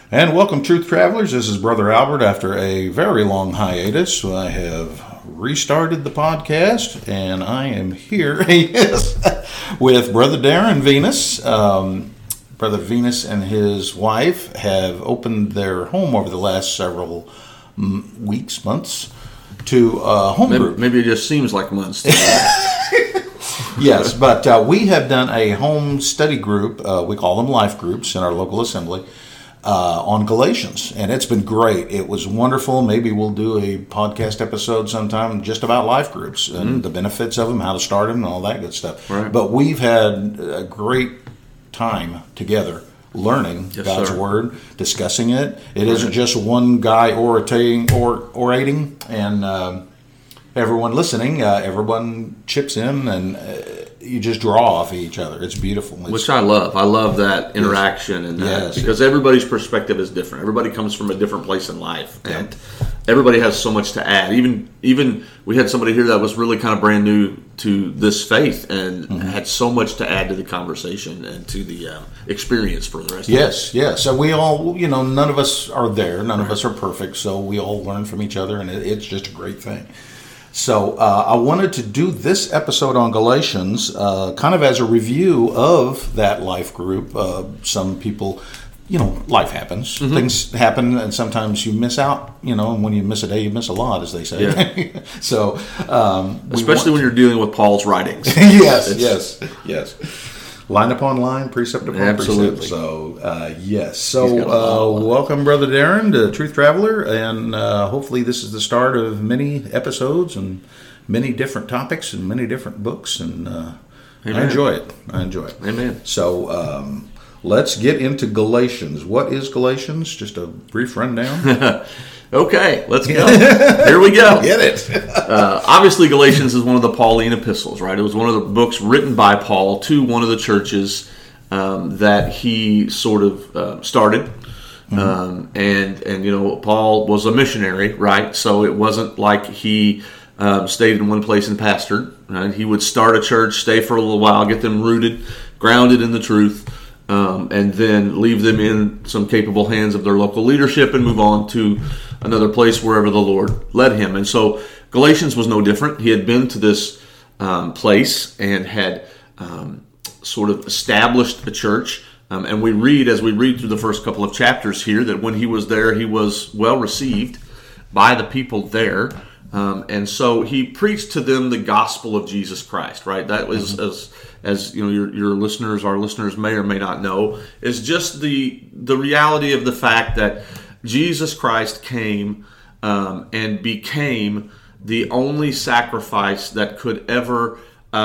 And welcome, Truth Travelers. This is Brother Albert. After a very long hiatus, I have restarted the podcast, and I am here with Brother Darren Venus. Brother Venus and his wife have opened their home over the last several months, to home group. Maybe it just seems like months. Yes, but we have done a home study group. We call them life groups in our local assembly. On Galatians, and it's been great. It was wonderful. Maybe we'll do a podcast episode sometime just about life groups and the benefits of them, how to start them, and all that good stuff. Right. But we've had a great time together learning God's Word, discussing it. It isn't just one guy orating, and everyone listening. Everyone chips in, and you just draw off of each other. It's beautiful. Which I love. I love that interaction and that, because everybody's perspective is different. Everybody comes from a different place in life, and everybody has so much to add. Even we had somebody here that was really kind of brand new to this faith and had so much to add to the conversation and to the experience for the rest of us. Yes. So we all, none of us are there. None of us are perfect. So we all learn from each other, and it's just a great thing. So I wanted to do this episode on Galatians kind of as a review of that life group. Some people, life happens. Things happen, and sometimes you miss out, and when you miss a day, you miss a lot, as they say. Yeah. So, especially when you're dealing with Paul's writings. Yes. Line upon line, precept upon precept. So, yes. So, welcome, Brother Darren, to Truth Traveler, and hopefully this is the start of many episodes and many different topics and many different books, and I enjoy it. Amen. So, let's get into Galatians. What is Galatians? Just a brief rundown. Okay, let's go. Here we go. Get it. Obviously, Galatians is one of the Pauline epistles, right? It was one of the books written by Paul to one of the churches that he sort of started. And Paul was a missionary, right? So it wasn't like he stayed in one place and pastored. Right? He would start a church, stay for a little while, get them rooted, grounded in the truth, and then leave them in some capable hands of their local leadership and move on to another place wherever the Lord led him. And so Galatians was no different. He had been to this place and had sort of established a church. And we read, as we read through the first couple of chapters here, that when he was there, he was well received by the people there. And so he preached to them the gospel of Jesus Christ, right? That was, as your listeners, our listeners may or may not know, is just the reality of the fact that Jesus Christ came and became the only sacrifice that could ever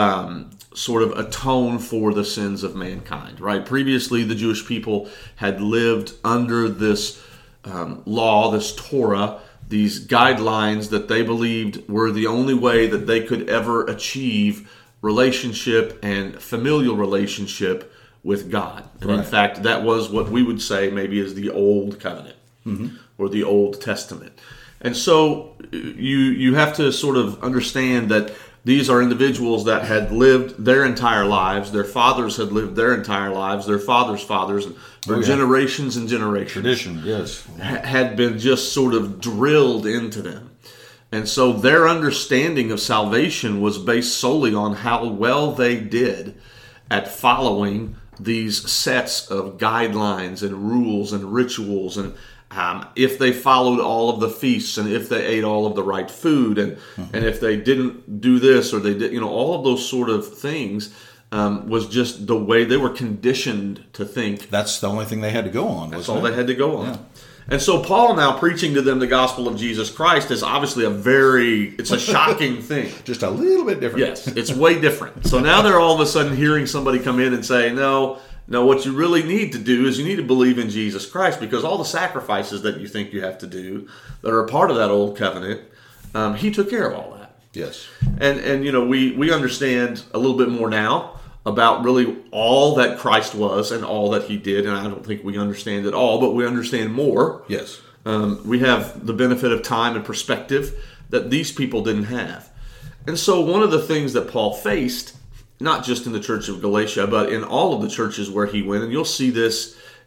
sort of atone for the sins of mankind, right? Previously, the Jewish people had lived under this law, this Torah, these guidelines that they believed were the only way that they could ever achieve relationship and familial relationship with God. And in fact, that was what we would say maybe is the Old Covenant or the Old Testament. And so you have to sort of understand that these are individuals that had lived their entire lives. Their fathers had lived their entire lives. Their fathers' fathers, for generations and generations. Tradition, yes. Had been just sort of drilled into them. And so their understanding of salvation was based solely on how well they did at following these sets of guidelines and rules and rituals, and if they followed all of the feasts, and if they ate all of the right food, and if they didn't do this or they did, all of those sort of things was just the way they were conditioned to think. That's the only thing they had to go on. That's all they had to go on. Yeah. And so Paul now preaching to them the gospel of Jesus Christ is obviously it's a shocking thing. Just a little bit different. Yes, it's way different. So now they're all of a sudden hearing somebody come in and say, no, what you really need to do is you need to believe in Jesus Christ, because all the sacrifices that you think you have to do that are a part of that old covenant, he took care of all that. Yes. And we understand a little bit more now about really all that Christ was and all that he did. And I don't think we understand it all, but we understand more. Yes. We have the benefit of time and perspective that these people didn't have. And so one of the things that Paul faced, not just in the church of Galatia, but in all of the churches where he went, and you'll see this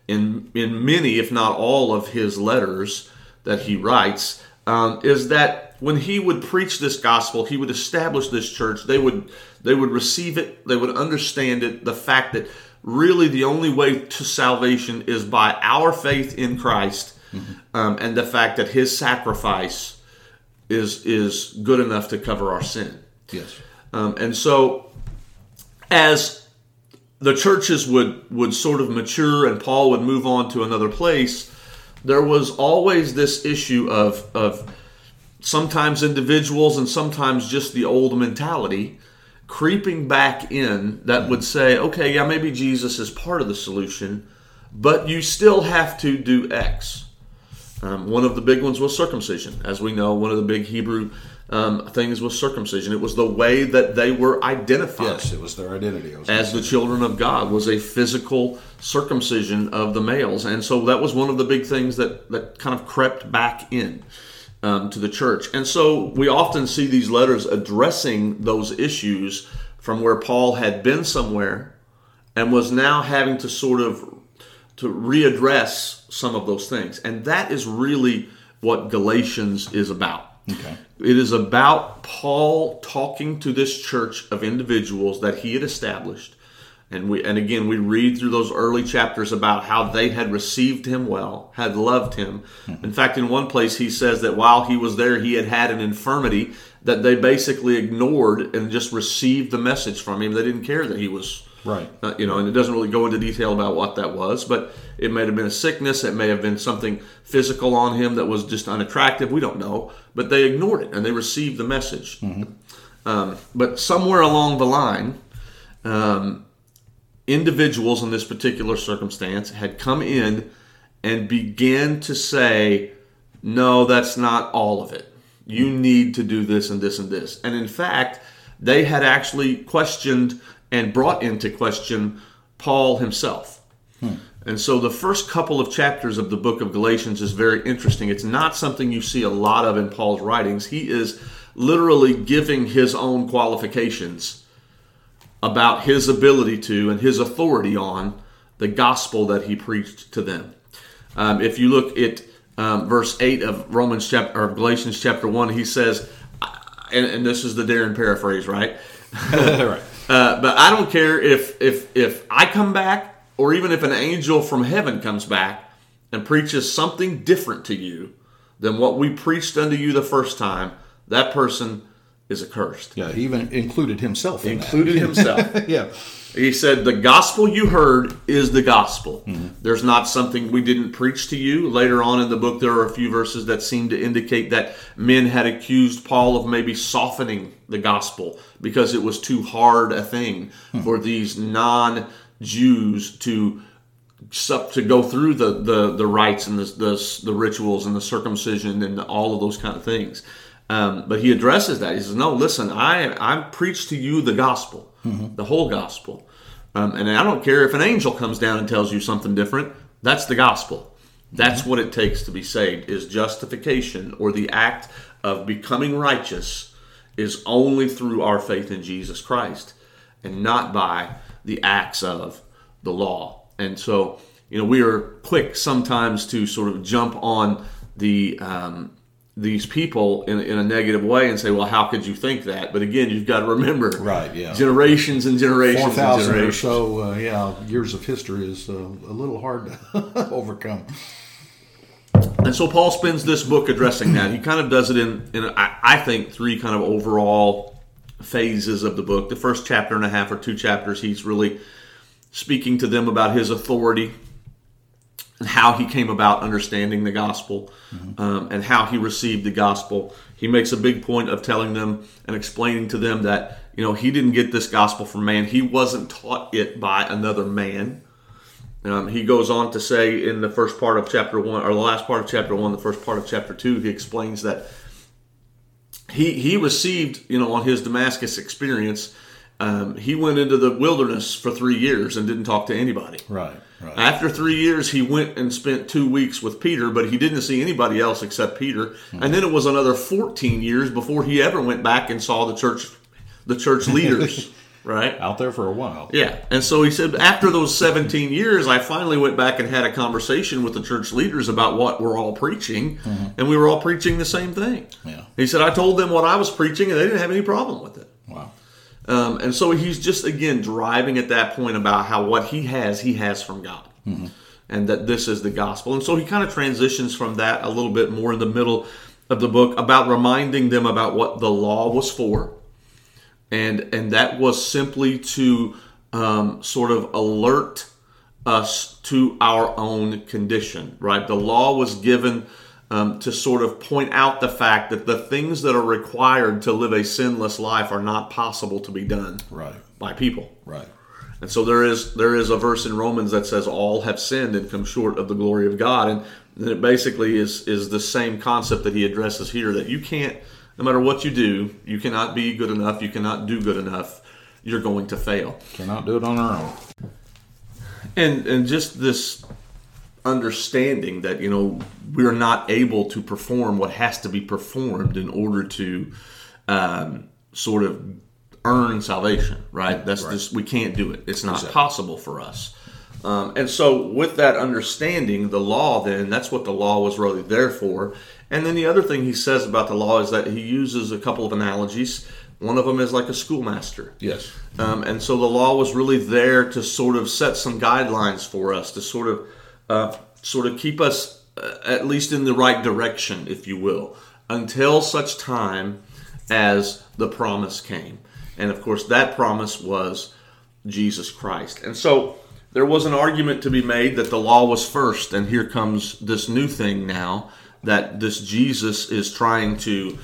in many, if not all, of his letters that he writes, is that when he would preach this gospel, he would establish this church. They would receive it. They would understand it. The fact that really the only way to salvation is by our faith in Christ, and the fact that his sacrifice is good enough to cover our sin. Yes. And so as the churches would sort of mature and Paul would move on to another place, there was always this issue of sometimes individuals and sometimes just the old mentality creeping back in that would say, okay, yeah, maybe Jesus is part of the solution, but you still have to do X. One of the big ones was circumcision. As we know, one of the big Hebrew things was circumcision. It was the way that they were identified. Yes, it was their identity. As the children of God, was a physical circumcision of the males. And so that was one of the big things that kind of crept back in to the church. And so we often see these letters addressing those issues from where Paul had been somewhere and was now having to sort of to readdress some of those things. And that is really what Galatians is about. Okay. It is about Paul talking to this church of individuals that he had established. And again, we read through those early chapters about how they had received him well, had loved him. In fact, in one place he says that while he was there, he had an infirmity that they basically ignored and just received the message from him. They didn't care that he was right. And it doesn't really go into detail about what that was, but it may have been a sickness. It may have been something physical on him that was just unattractive. We don't know, but they ignored it and they received the message. But somewhere along the line, individuals in this particular circumstance had come in and began to say, no, that's not all of it. You need to do this and this and this. And in fact, they had actually questioned and brought into question Paul himself. And so the first couple of chapters of the book of Galatians is very interesting. It's not something you see a lot of in Paul's writings. He is literally giving his own qualifications about his ability to and his authority on the gospel that he preached to them. If you look at verse 8 of Galatians chapter 1, he says, and this is the Darren paraphrase, right? Right. But I don't care if I come back or even if an angel from heaven comes back and preaches something different to you than what we preached unto you the first time, that person is accursed. Yeah, he even included himself in Included himself. Yeah. He said, the gospel you heard is the gospel. There's not something we didn't preach to you. Later on in the book, there are a few verses that seem to indicate that men had accused Paul of maybe softening the gospel because it was too hard a thing for these non-Jews to go through the rites and the rituals and the circumcision and all of those kind of things. But he addresses that. He says, no, listen, I preach to you the gospel, the whole gospel. And I don't care if an angel comes down and tells you something different. That's the gospel. That's what it takes to be saved, is justification, or the act of becoming righteous is only through our faith in Jesus Christ and not by the acts of the law. And so, we are quick sometimes to sort of jump on these people in a negative way and say, well, how could you think that? But again, you've got to remember, right? Yeah, generations and generations 4,000 and or so, years of history is a little hard to overcome. And so Paul spends this book addressing that. He kind of does it in I think, three kind of overall phases of the book. The first chapter and a half or 2 chapters, he's really speaking to them about his authority and how he came about understanding the gospel, and how he received the gospel. He makes a big point of telling them and explaining to them that, he didn't get this gospel from man. He wasn't taught it by another man. He goes on to say in the first part of chapter 1, or the last part of chapter 1, the first part of chapter 2, he explains that he received, on his Damascus experience, he went into the wilderness for 3 years and didn't talk to anybody. Right. After 3 years, he went and spent 2 weeks with Peter, but he didn't see anybody else except Peter. And then it was another 14 years before he ever went back and saw the church leaders right? Out there for a while. Yeah. And so he said, after those 17 years, I finally went back and had a conversation with the church leaders about what we're all preaching, and we were all preaching the same thing. Yeah. He said, I told them what I was preaching, and they didn't have any problem with it. Wow. And so he's just, again, driving at that point about how what he has from God. And that this is the gospel. And so he kind of transitions from that a little bit more in the middle of the book about reminding them about what the law was for. And that was simply to sort of alert us to our own condition, right? The law was given to sort of point out the fact that the things that are required to live a sinless life are not possible to be done by people. Right. And so there is a verse in Romans that says all have sinned and come short of the glory of God. And it basically is the same concept that he addresses here, that you can't, no matter what you do, you cannot be good enough, you cannot do good enough, you're going to fail. Cannot do it on our own. And just this understanding that, we're not able to perform what has to be performed in order to sort of earn salvation, right? That's just, we can't do it. It's not possible for us. And so with that understanding, the law then, that's what the law was really there for. And then the other thing he says about the law is that he uses a couple of analogies. One of them is like a schoolmaster. Yes. And so the law was really there to sort of set some guidelines for us, to sort of keep us at least in the right direction, if you will, until such time as the promise came. And of course, that promise was Jesus Christ. And so there was an argument to be made that the law was first, and here comes this new thing now, that this Jesus is trying to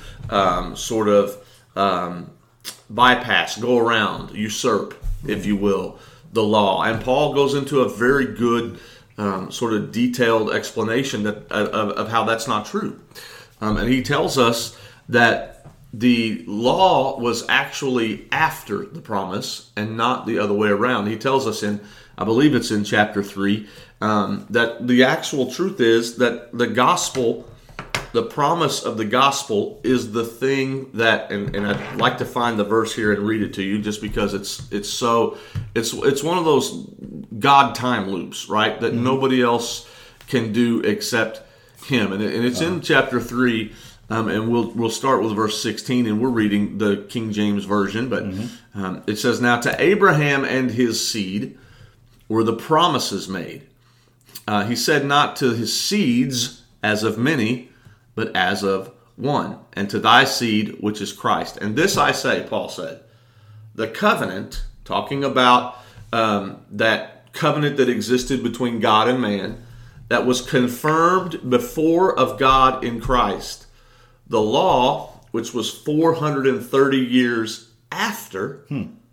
bypass, go around, usurp, if you will, the law. And Paul goes into a very good sort of detailed explanation of how that's not true. And he tells us that the law was actually after the promise and not the other way around. He tells us I believe it's in chapter 3, that the actual truth is that the gospel, the promise of the gospel is the thing that, and I'd like to find the verse here and read it to you, just because it's one of those God time loops, right? That nobody else can do except him. And it's in chapter 3, and we'll start with verse 16, and we're reading the King James Version, but it says, "Now to Abraham and his seed were the promises made. He said not to his seeds as of many, but as of one, and to thy seed, which is Christ. And this I say," Paul said, "the covenant," talking about that covenant that existed between God and man, that was confirmed before of God in Christ. The law, which was 430 years after,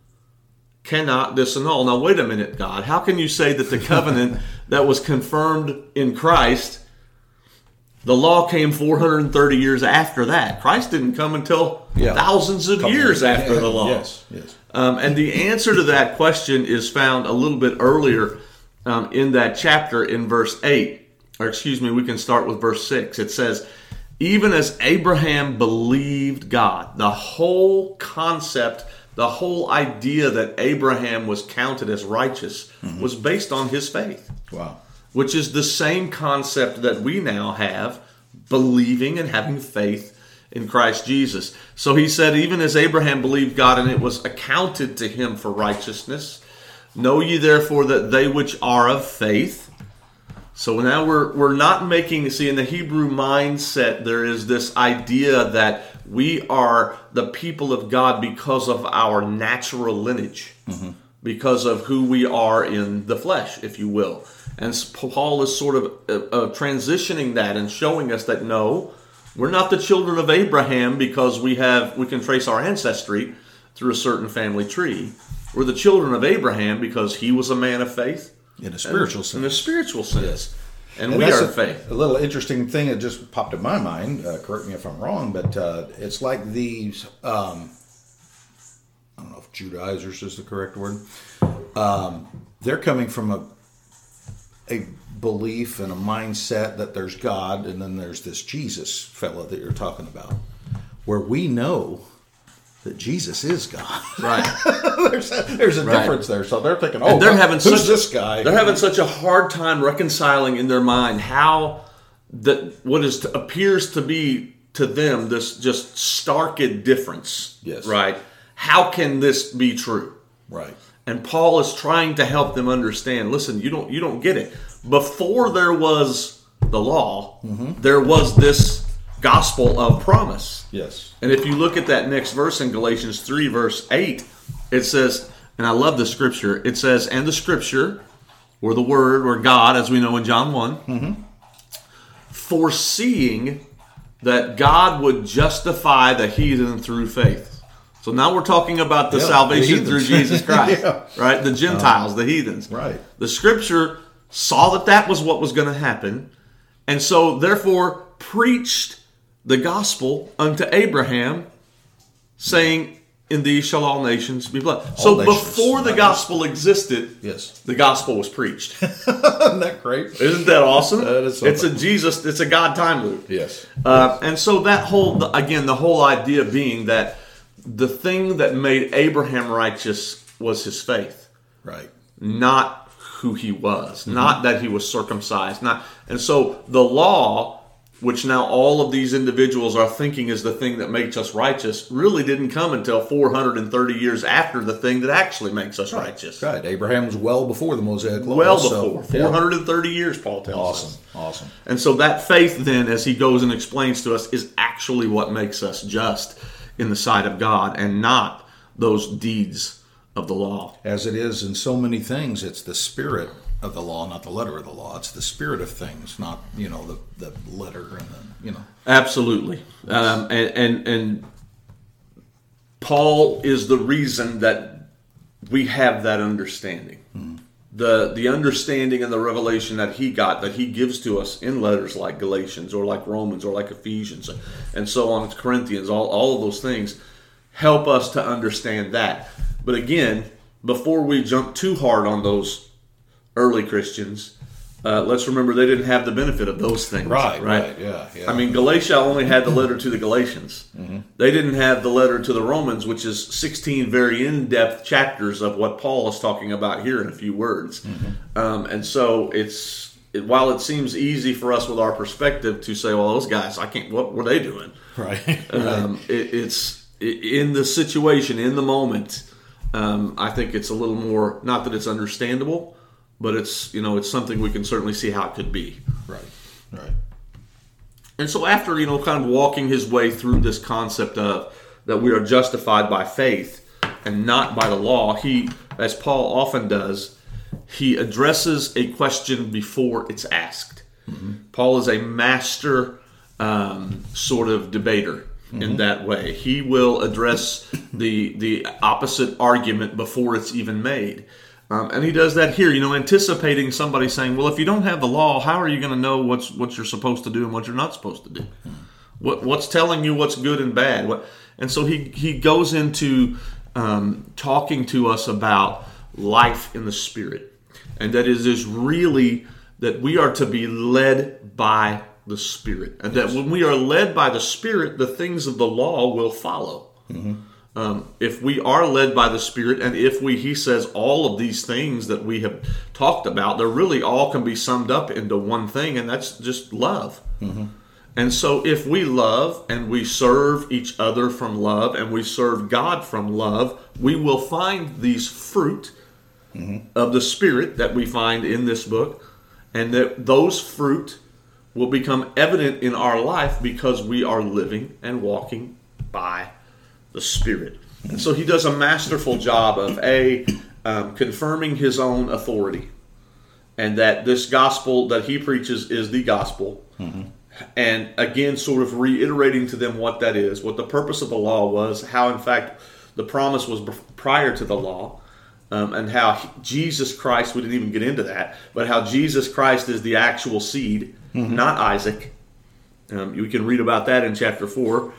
cannot disannul." Now, wait a minute, God. How can you say that the covenant that was confirmed in Christ, the law came 430 years after that? Christ didn't come until thousands of years after the law. Yes. And the answer to that question is found a little bit earlier in that chapter in verse 8. Or excuse me, we can start with verse 6. It says, "Even as Abraham believed God," the whole concept, the whole idea that Abraham was counted as righteous was based on his faith. Wow. Which is the same concept that we now have, believing and having faith in Christ Jesus. So he said, even as Abraham believed God, and it was accounted to him for righteousness, know ye therefore that they which are of faith. So now we're not making, see, in the Hebrew mindset, there is this idea that we are the people of God because of our natural lineage, because of who we are in the flesh, if you will. And Paul is sort of transitioning that and showing us that no, we're not the children of Abraham because we can trace our ancestry through a certain family tree. We're the children of Abraham because he was a man of faith. In a spiritual sense. In a spiritual sense. And we that's are of faith. A little interesting thing that just popped in my mind, correct me if I'm wrong, but it's like these, I don't know if Judaizers is the correct word. They're coming from a belief and a mindset that there's God, and then there's this Jesus fella that you're talking about, where we know that Jesus is God. Right. there's a difference there. So they're thinking, oh, who's this guy? They're having such a hard time reconciling in their mind how what appears to be to them this just stark difference. Yes. Right. How can this be true? Right. And Paul is trying to help them understand. Listen, you don't get it. Before there was the law, there was this gospel of promise. Yes. And if you look at that next verse in Galatians 3, verse 8, it says, and I love the scripture, it says, and the scripture, or the word, or God, as we know in John 1, foreseeing that God would justify the heathen through faith. So now we're talking about the salvation through Jesus Christ, right? The Gentiles, the heathens. Right. The scripture saw that was what was going to happen, and so therefore preached the gospel unto Abraham, saying, in these shall all nations be blessed. So before the gospel existed, yes, the gospel was preached. Isn't that great? Isn't that awesome? That is it's a God time loop. Yes. And so that the whole idea being that the thing that made Abraham righteous was his faith. Right. Not who he was. Not that he was circumcised. And so the law, which now all of these individuals are thinking is the thing that makes us righteous, really didn't come until 430 years after the thing that actually makes us righteous. Right. Abraham was well before the Mosaic law. Well before. 430 years, Paul tells us. Awesome. And so that faith then, as he goes and explains to us, is actually what makes us just in the sight of God, and not those deeds of the law. As it is in so many things, it's the spirit of the law, not the letter of the law. It's the spirit of things, not the letter and the. Absolutely, and Paul is the reason that we have that understanding, the understanding and the revelation that he got, that he gives to us in letters like Galatians or like Romans or like Ephesians and so on, Corinthians. All of those things help us to understand that. But again, before we jump too hard on those early Christians, let's remember they didn't have the benefit of those things. Right. Yeah. I mean, Galatia only had the letter to the Galatians. They didn't have the letter to the Romans, which is 16 very in-depth chapters of what Paul is talking about here in a few words. And so while it seems easy for us with our perspective to say, well, those guys, what were they doing? Right. It's in the situation, in the moment. I think it's a little more, not that it's understandable, but it's something we can certainly see how it could be. Right. And so after, kind of walking his way through this concept of that we are justified by faith and not by the law, he, as Paul often does, he addresses a question before it's asked. Paul is a master sort of debater in that way. He will address the opposite argument before it's even made. And he does that here, anticipating somebody saying, well, if you don't have the law, how are you going to know what you're supposed to do and what you're not supposed to do? What's telling you what's good and bad? And so he goes into talking to us about life in the Spirit. And that is really that we are to be led by the Spirit. And that when we are led by the Spirit, the things of the law will follow. If we are led by the Spirit, and he says all of these things that we have talked about, they're really all can be summed up into one thing, and that's just love. And so if we love and we serve each other from love and we serve God from love, we will find these fruit of the Spirit that we find in this book, and that those fruit will become evident in our life because we are living and walking by the Spirit. And so he does a masterful job of confirming his own authority, and that this gospel that he preaches is the gospel. And again, sort of reiterating to them what that is, what the purpose of the law was, how in fact the promise was prior to the law, and how Jesus Christ, we didn't even get into that, but how Jesus Christ is the actual seed, not Isaac. We can read about that in chapter 4.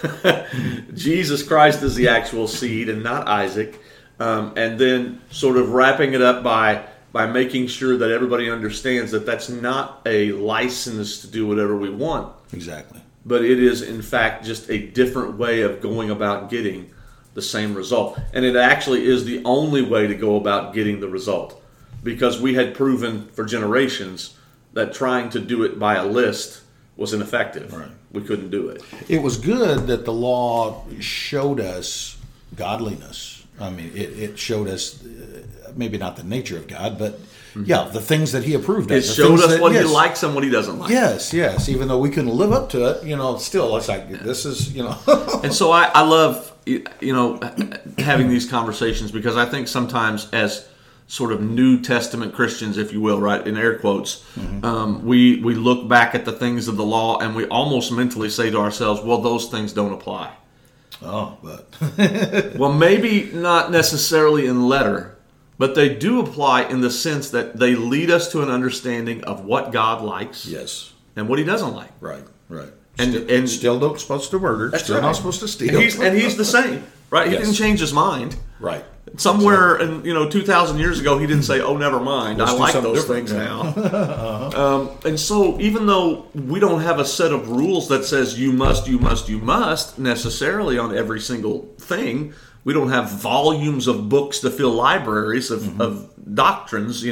Jesus Christ is the actual seed and not Isaac. And then sort of wrapping it up by making sure that everybody understands that that's not a license to do whatever we want. Exactly. But it is, in fact, just a different way of going about getting the same result. And it actually is the only way to go about getting the result, because we had proven for generations that trying to do it by a list was ineffective. Right. We couldn't do it. It was good that the law showed us godliness. I mean, it showed us maybe not the nature of God, but the things that He approved of. It showed us what He likes and what He doesn't like. Yes. Even though we couldn't live up to it, still it's like this is, And so I love, having these conversations, because I think sometimes as sort of New Testament Christians, if you will, right, in air quotes, we look back at the things of the law and we almost mentally say to ourselves, well, those things don't apply. Oh, but well, maybe not necessarily in letter, but they do apply in the sense that they lead us to an understanding of what God likes, yes, and what He doesn't like. Right. And still not supposed to murder. That's still right. not supposed to steal. And he's the same, right? He Yes. didn't change his mind. Right. Somewhere in 2,000 years ago, He didn't say, "Oh, never mind. Let's I do like something those different." things now." And so, even though we don't have a set of rules that says you must necessarily on every single thing, we don't have volumes of books to fill libraries of doctrines.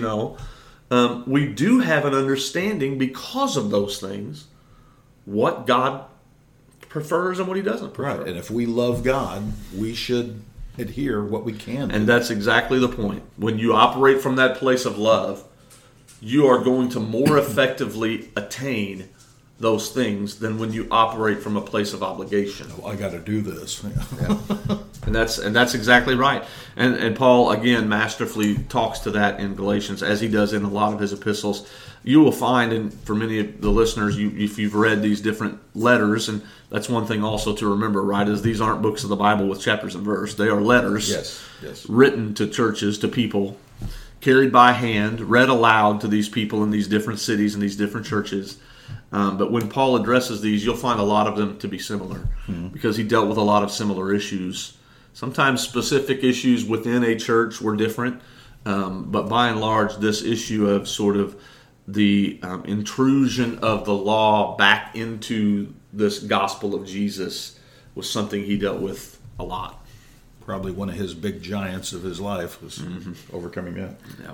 We do have an understanding because of those things what God prefers and what He doesn't prefer. Right. And if we love God, we should adhere what we can. And that's exactly the point. When you operate from that place of love, you are going to more effectively attain those things than when you operate from a place of obligation. I got to do this. And that's exactly right. And Paul, again, masterfully talks to that in Galatians, as he does in a lot of his epistles. You will find, and for many of the listeners, if you've read these different letters, and that's one thing also to remember, right, is these aren't books of the Bible with chapters and verse. They are letters Yes. written to churches, to people, carried by hand, read aloud to these people in these different cities and these different churches. But when Paul addresses these, you'll find a lot of them to be similar, because he dealt with a lot of similar issues. Sometimes specific issues within a church were different, but by and large, this issue of sort of the intrusion of the law back into this gospel of Jesus was something he dealt with a lot. Probably one of his big giants of his life was overcoming that. Yeah.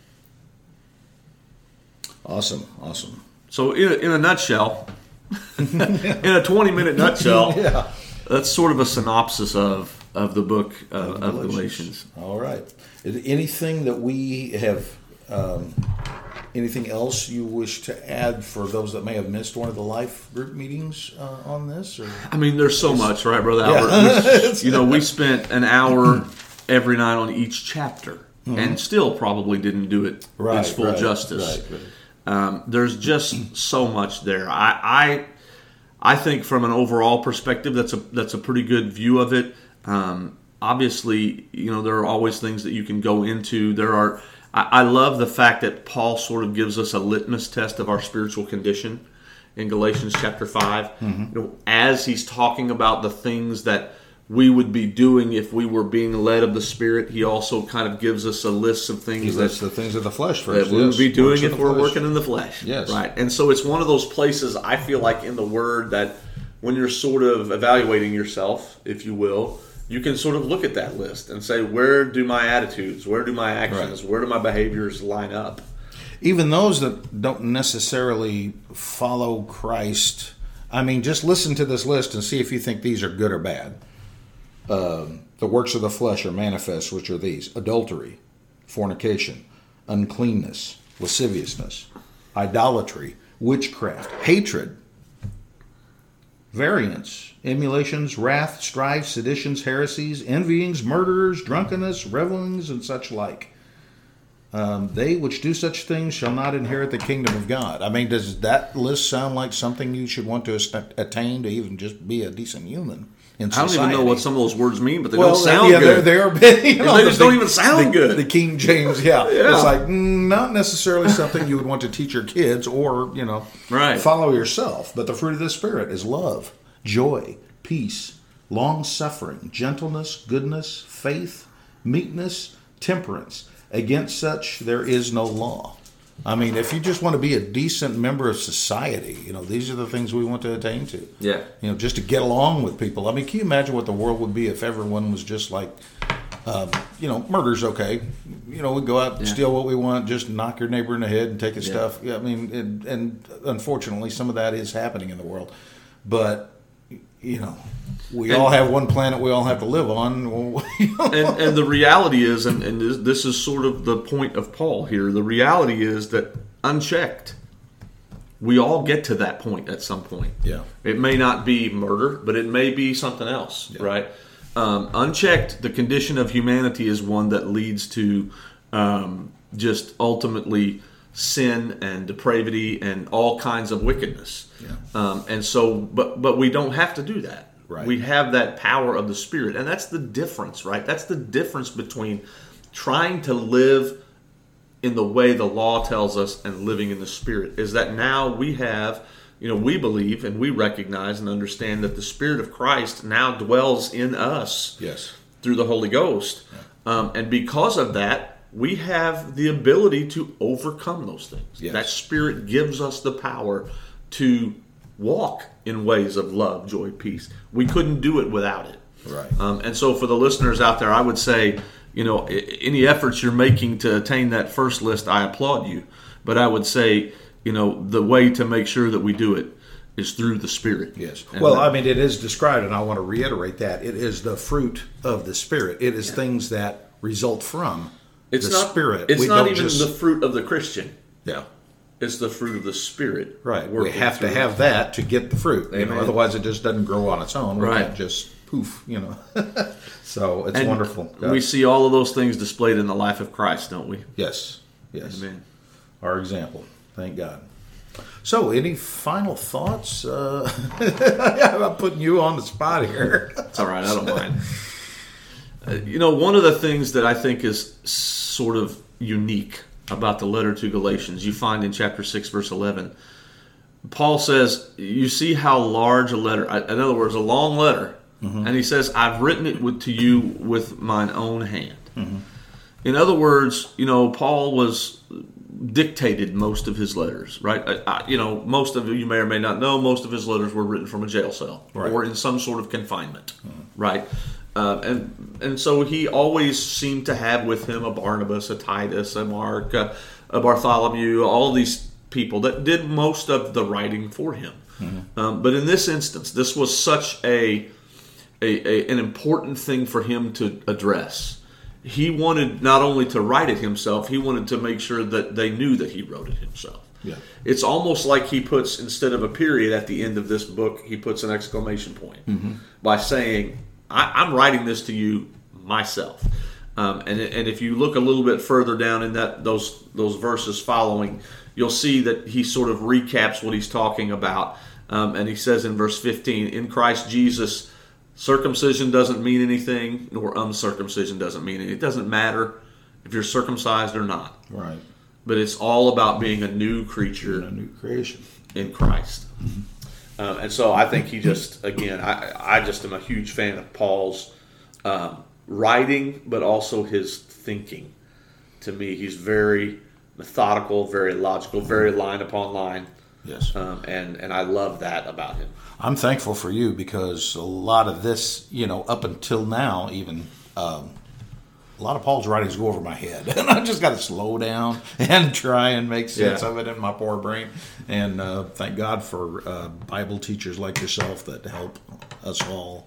Awesome. So in a nutshell, in a 20-minute nutshell, that's sort of a synopsis of the book of Galatians. All right. Anything that we have, anything else you wish to add for those that may have missed one of the life group meetings on this? Or? I mean, there's so much, right, Brother Albert? We spent an hour every night on each chapter, and still probably didn't do it its full justice. Right. There's just so much there. I think from an overall perspective, that's a pretty good view of it. Obviously, there are always things that you can go into. I love the fact that Paul sort of gives us a litmus test of our spiritual condition in Galatians chapter 5. As he's talking about the things that we would be doing if we were being led of the Spirit, he also kind of gives us a list of things that's the things of the flesh first. That we would be doing if we're working in the flesh. Yes. Right. And so it's one of those places, I feel like, in the Word that when you're sort of evaluating yourself, if you will, you can sort of look at that list and say, where do my attitudes, where do my actions, where do my behaviors line up? Even those that don't necessarily follow Christ, I mean, just listen to this list and see if you think these are good or bad. The works of the flesh are manifest, which are these: adultery, fornication, uncleanness, lasciviousness, idolatry, witchcraft, hatred, variance, emulations, wrath, strife, seditions, heresies, envyings, murderers, drunkenness, revelings, and such like. They which do such things shall not inherit the kingdom of God. I mean, does that list sound like something you should want to attain to even just be a decent human in society? I don't even know what some of those words mean, but they don't sound good. They just don't even sound good. The King James, it's like not necessarily something you would want to teach your kids or, follow yourself. But the fruit of the Spirit is love, joy, peace, long-suffering, gentleness, goodness, faith, meekness, temperance. Against such there is no law. I mean, if you just want to be a decent member of society, these are the things we want to attain to. Yeah. Just to get along with people. I mean, can you imagine what the world would be if everyone was just like, murder's okay. We go out and steal what we want, just knock your neighbor in the head and take his stuff. Yeah, I mean, and unfortunately, some of that is happening in the world. But, we all have one planet we all have to live on. And the reality is, and this is sort of the point of Paul here, the reality is that unchecked, we all get to that point at some point. Yeah. It may not be murder, but it may be something else, right? Unchecked, the condition of humanity is one that leads to just ultimately sin and depravity and all kinds of wickedness. Yeah. And so, but we don't have to do that. Right. We have that power of the Spirit, and that's the difference, right? That's the difference between trying to live in the way the law tells us and living in the Spirit, is that now we have, we believe and we recognize and understand that the Spirit of Christ now dwells in us through the Holy Ghost. Yeah. And because of that, we have the ability to overcome those things. Yes. That Spirit gives us the power to walk in ways of love, joy, peace. We couldn't do it without it. Right. And so for the listeners out there, I would say, any efforts you're making to attain that first list, I applaud you. But I would say, the way to make sure that we do it is through the Spirit. Yes. And it is described, and I want to reiterate that. It is the fruit of the Spirit. It is things that result from Spirit. It's not even the fruit of the Christian. Yeah. It's the fruit of the Spirit. Right. We have to have that to get the fruit. Otherwise, it just doesn't grow on its own. We can't just poof, So it's wonderful. We see all of those things displayed in the life of Christ, don't we? Yes. Yes. Amen. Our example. Thank God. So, any final thoughts? I'm putting you on the spot here. It's all right. I don't mind. One of the things that I think is sort of unique about the letter to Galatians, you find in chapter 6, verse 11, Paul says, you see how large a letter, in other words, a long letter, and he says, I've written it to you with mine own hand. Mm-hmm. In other words, Paul was dictated most of his letters, right? Most of you may or may not know, most of his letters were written from a jail cell or in some sort of confinement, right? And so he always seemed to have with him a Barnabas, a Titus, a Mark, a Bartholomew, all these people that did most of the writing for him. Mm-hmm. But in this instance, this was such an important thing for him to address. He wanted not only to write it himself, he wanted to make sure that they knew that he wrote it himself. Yeah. It's almost like he puts, instead of a period at the end of this book, he puts an exclamation point by saying, I'm writing this to you myself. And if you look a little bit further down in those verses following, you'll see that he sort of recaps what he's talking about. And he says in verse 15, in Christ Jesus, circumcision doesn't mean anything, nor uncircumcision doesn't mean anything. It doesn't matter if you're circumcised or not. Right. But it's all about being a new creature, a new creation in Christ. Mm-hmm. And so I think he just, again, I just am a huge fan of Paul's writing, but also his thinking. To me, he's very methodical, very logical, very line upon line. Yes. And I love that about him. I'm thankful for you because a lot of this, up until now, even a lot of Paul's writings go over my head, and I just got to slow down and try and make sense of it in my poor brain. And thank God for Bible teachers like yourself that help us all,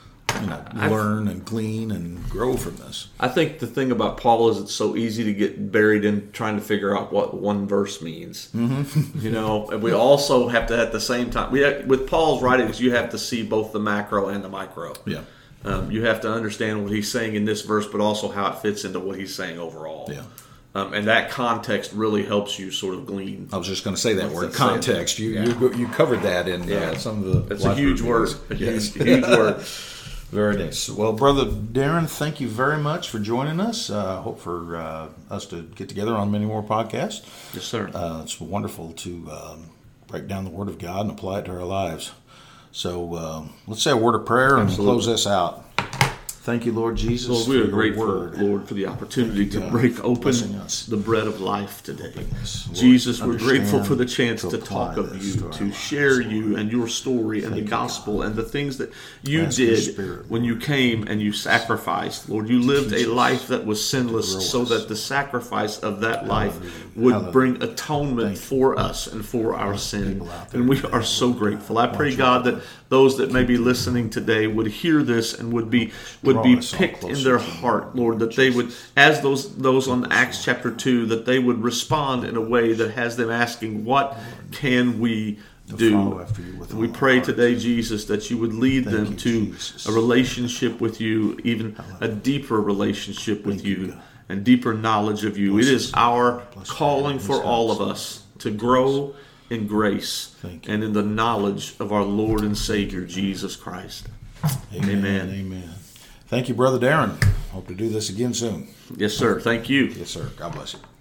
learn and glean and grow from this. I think the thing about Paul is it's so easy to get buried in trying to figure out what one verse means. Mm-hmm. And we also have to, at the same time, with Paul's writings, you have to see both the macro and the micro. Yeah. You have to understand what he's saying in this verse, but also how it fits into what he's saying overall. Yeah. And that context really helps you sort of glean. I was just going to say that word, context. You covered that in some of the. It's a huge word. Huge word. Very nice. Well, Brother Darren, thank you very much for joining us. Hope for us to get together on many more podcasts. Yes, sir. It's wonderful to break down the Word of God and apply it to our lives. So let's say a word of prayer and close this out. Thank you, Lord Jesus, Lord, for we are your grateful, word. Lord, for the opportunity Thank you, to God, break for open blessing us. the bread of life today. us, Lord, Jesus, to we're grateful understand, for the chance to to apply talk of this you, to our to lives, share Lord. you and your story and Thank the you, gospel God. and the things that you Ask your did Spirit, when you Lord, came and you sacrificed. Lord, you lived a teach us, life that was sinless grow so us, that the sacrifice of that life Hallelujah. would Hallelujah. bring atonement Thank you. for us and for our sin. people out there And we today, are so Lord, grateful. I pray, watch God, over that those that may be listening today would hear this and would be Draw us all picked in closer their to you, heart, Lord, that they would, as those on Acts chapter 2, that they would respond in a way that has them asking, what can we follow do? after you with And we all our pray hearts. today, Jesus, that you would lead Thank them you, to Jesus. a relationship with you, even a deeper relationship with Thank you, you, God. and deeper knowledge of you. Bless It us, is our bless calling his for all house, of us to grow in grace Thank you. and in the knowledge of our Lord and Savior, Jesus Christ. Amen. Amen. Thank you, Brother Darren. Hope to do this again soon. Yes, sir. Thank you. Yes, sir. God bless you.